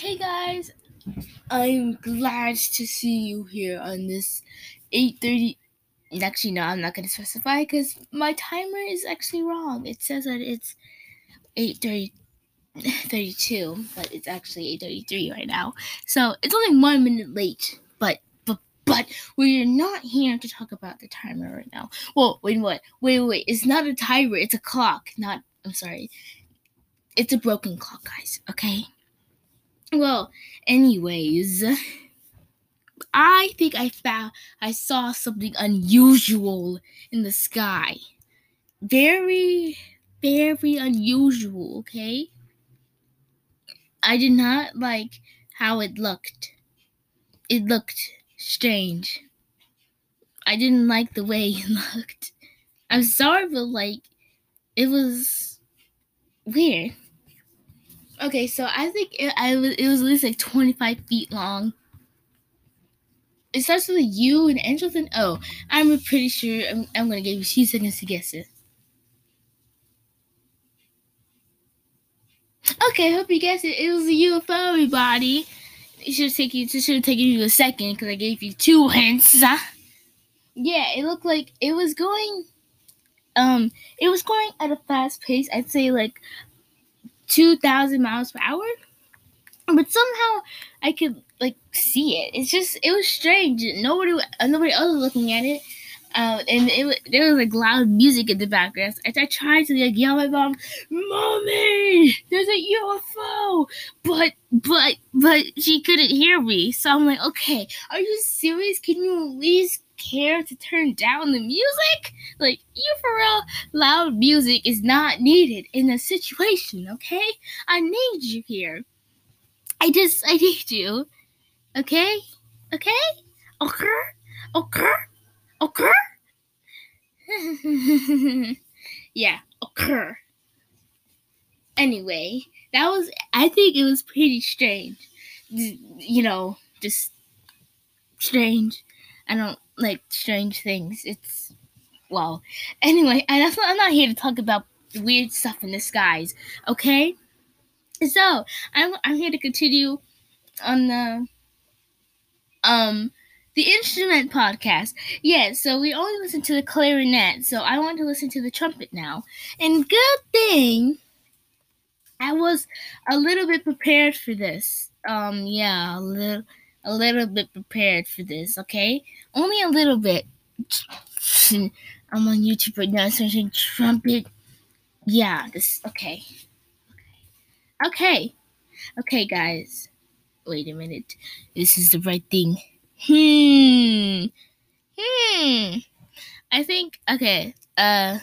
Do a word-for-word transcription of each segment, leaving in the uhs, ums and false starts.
Hey guys, I'm glad to see you here on this eight thirty. Actually, no, I'm not going to specify because my timer is actually wrong. It says that it's eight thirty-two, but it's actually eight thirty-three right now. So it's only one minute late, but but but we're not here to talk about the timer right now. Well, wait, what? Wait, wait, it's not a timer. It's a clock. Not. I'm sorry. It's a broken clock, guys. Okay. Well, anyways, I think I found I saw something unusual in the sky. Very, very unusual, okay? I did not like how it looked. It looked strange. I didn't like the way it looked. I'm sorry, but like, it was weird. Okay, so I think it, I was, it was at least like twenty-five feet long. It starts with a U and ends with an O. I'm pretty sure I'm, I'm going to give you two seconds to guess it. Okay, hope you guessed it. It was a U F O, everybody. It should have taken you. It should have taken you a second because I gave you two hints. Yeah, it looked like it was going. Um, it was going at a fast pace. I'd say like two thousand miles per hour. But somehow I could like see it. It's just it was strange. Nobody, nobody else was looking at it. Uh, and it was, there was like loud music in the background. I, I tried to like yell at my mom, "Mommy, there's a U F O!" But but but she couldn't hear me. So I'm like, "Okay, are you serious? Can you at least care to turn down the music? Like, you for real? Loud music is not needed in a situation. Okay, I need you here. I just I need you. Okay, okay, okay, okay." Occur? Yeah, occur. Anyway, that was, I think it was pretty strange. You know, just strange. I don't like strange things. It's, well, anyway, and that's not, I'm not here to talk about weird stuff in the skies, okay? So, I'm, I'm here to continue on the, um, the instrument podcast. Yeah, so we only listen to the clarinet, so I want to listen to the trumpet now. And good thing I was a little bit prepared for this. Um, yeah, a little, a little bit prepared for this. Okay, only a little bit. I'm on YouTube right now, searching trumpet. Yeah, this. Okay, okay, okay, guys. Wait a minute. This is the right thing. Hmm. Hmm. I think, okay, uh,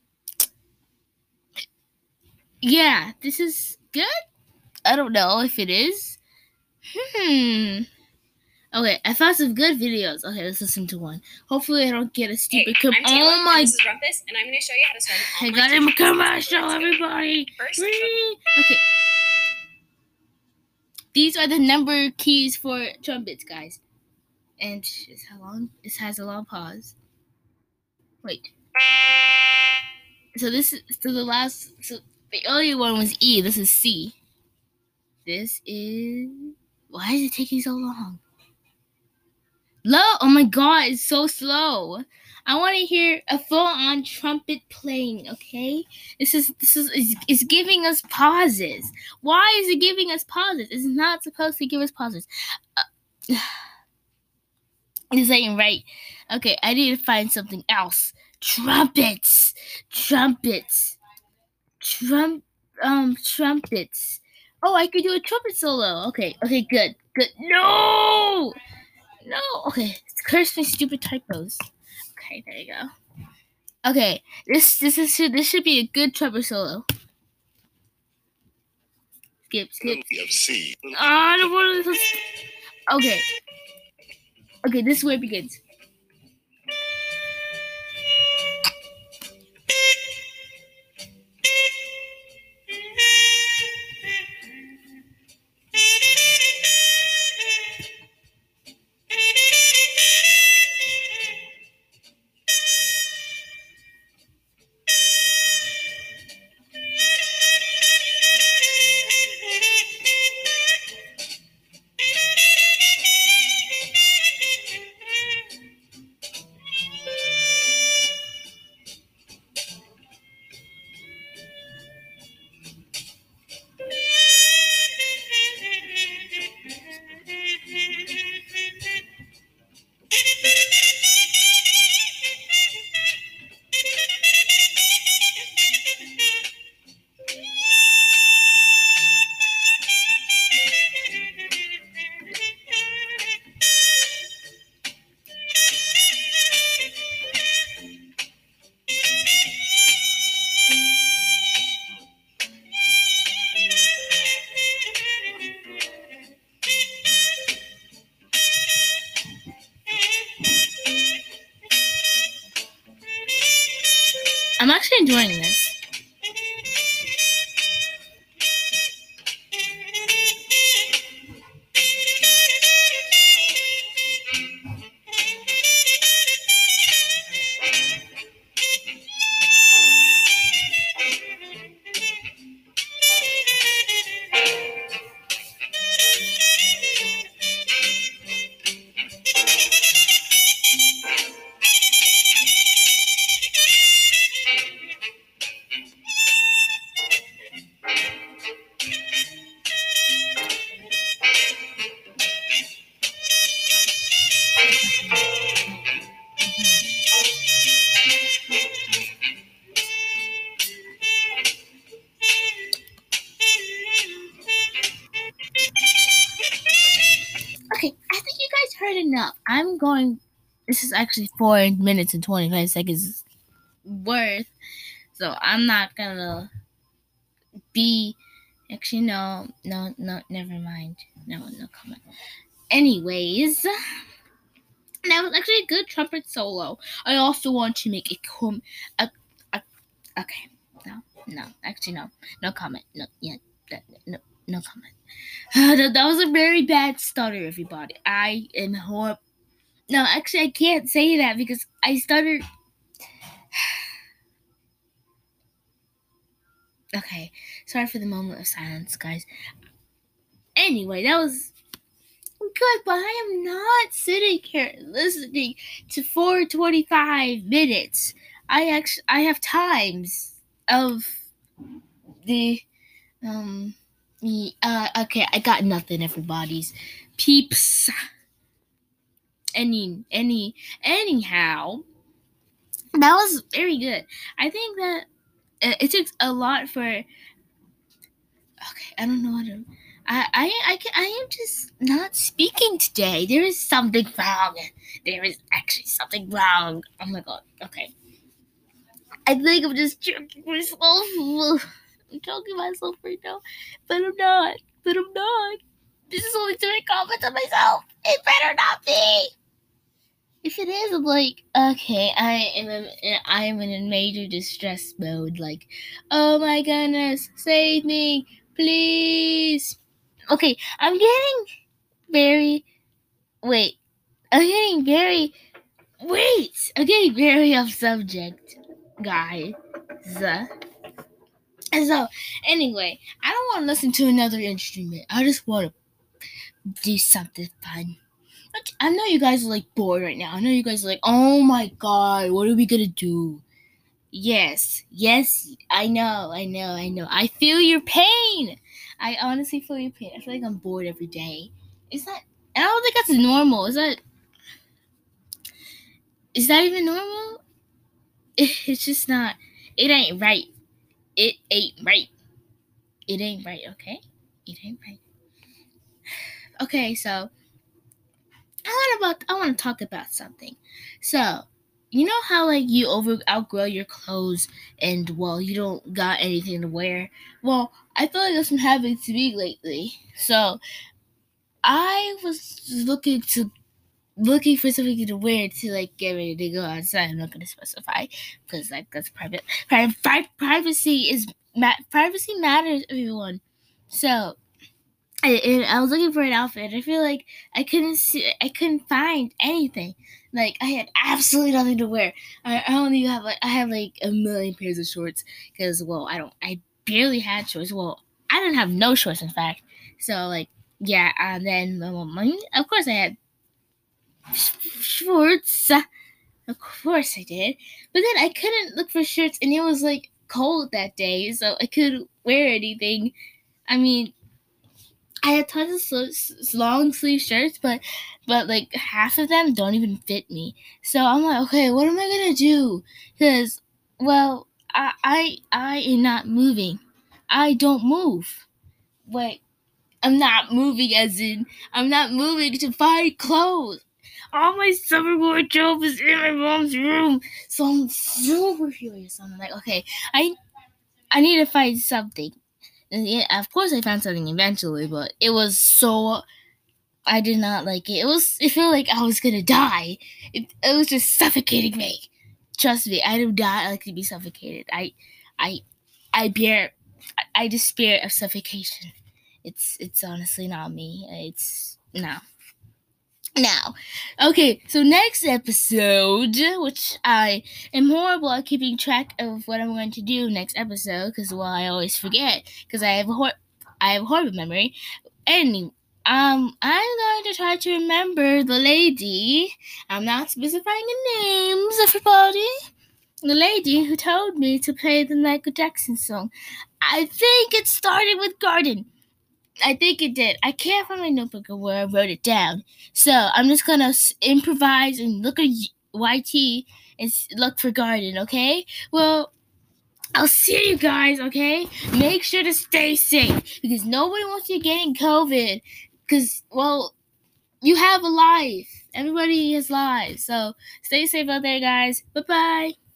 yeah, this is good? I don't know if it is. Hmm. Okay, I found some good videos. Okay, let's listen to one. Hopefully I don't get a stupid Hey, com- I'm Taylor, oh my and this is Rumpus, and I'm going to show you how to start an I online got him a tuition commercial, business. everybody. First, Okay. These are the number keys for trumpets, guys. And it's how long? This has a long pause. Wait. So this is so the last so the earlier one was E. This is C. This is, why is it taking so long? Low. Oh my god, it's so slow. I want to hear a full-on trumpet playing. Okay, this is this is it's, it's giving us pauses. Why is it giving us pauses? It's not supposed to give us pauses. Uh, this ain't right. Okay, I need to find something else. Trumpets, trumpets, trump, um, trumpets. Oh, I could do a trumpet solo. Okay, okay, good, good. No, no. Okay, curse my stupid typos. Okay, there you go. Okay, this this is this should be a good trumpet solo. Skip, skip. Ah, the one is. Okay. Okay, this is where it begins. I'm actually enjoying this. Okay, I think you guys heard enough. I'm going. This is actually four minutes and twenty-five seconds worth, so I'm not gonna be. Actually, no, no, no, never mind. No, no comment. Anyways, that was actually a good trumpet solo. I also want to make a com. A, a, okay, no, no, actually, no, no comment. No, yeah, that, no, no comment. that, that was a very bad stutter, everybody. I am horrible. No, actually, I can't say that because I stuttered. Okay, sorry for the moment of silence, guys. Anyway, that was good, but I am not sitting here listening to four twenty-five minutes. I actually I have times of the um uh okay, I got nothing, everybody's peeps. Any any anyhow, that was very good. I think that it took a lot for. Okay, I don't know how to. I I I, I am just not speaking today. There is something wrong. There is actually something wrong. Oh my god. Okay. I think I'm just choking myself. I'm choking myself right now, but I'm not. But I'm not. This is only to make comments on myself. It better not be. If it is, I'm like, okay, I am in, I am in a major distress mode. Like, oh my goodness, save me, please. Okay, I'm getting very, wait, I'm getting very, wait, I'm getting very off subject, guys. And so, anyway, I don't want to listen to another instrument. I just want to do something fun. I know you guys are like bored right now. I know you guys are like, oh my god, what are we gonna do? Yes, yes, I know, I know, I know. I feel your pain. I honestly feel your pain. I feel like I'm bored every day. Is that? I don't think that's normal. Is that? Is that even normal? It's just not. It ain't right. It ain't right. It ain't right. Okay, it ain't right. Okay, so. I want about I want to talk about something. So, you know how like you over outgrow your clothes and well you don't got anything to wear? Well, I feel like that's been happening to me lately. So I was looking to looking for something to wear to like get ready to go outside. I'm not gonna specify because like that's private. Pri- pri- privacy is ma- privacy matters, everyone. So I, I was looking for an outfit. I feel like I couldn't see, I couldn't find anything. Like I had absolutely nothing to wear. I, I only have like I have like a million pairs of shorts because well I don't I barely had shorts. Well I didn't have no shorts in fact. So like yeah and then um, of course I had shorts. Of course I did. But then I couldn't look for shirts and it was like cold that day, so I couldn't wear anything. I mean. I had tons of sl- long sleeve shirts, but but like half of them don't even fit me. So I'm like, okay, what am I gonna do? Because well, I I I am not moving. I don't move. Wait, I'm not moving as in I'm not moving to find clothes. All my summer wardrobe is in my mom's room, so I'm super furious. I'm like, okay, I I need to find something. And yeah, of course I found something eventually, but it was so I did not like it. It was it felt like I was gonna die. It, it was just suffocating me. trust me, I do not like to be suffocated. I, I, I bear, I despair of suffocation. It's it's honestly not me. It's no. Now, okay, so next episode, which I am horrible at keeping track of what I'm going to do next episode, because well, I always forget, because I have a hor- I have a horrible memory. Anyway, um, I'm going to try to remember the lady. I'm not specifying the names, everybody. The lady who told me to play the Michael Jackson song. I think it started with Garden. I think it did. I can't find my notebook where I wrote it down. So I'm just going to improvise and look at Y T and look for Garden, okay? Well, I'll see you guys, okay? Make sure to stay safe because nobody wants you getting COVID because, well, you have a life. Everybody has lives. So stay safe out there, guys. Bye-bye.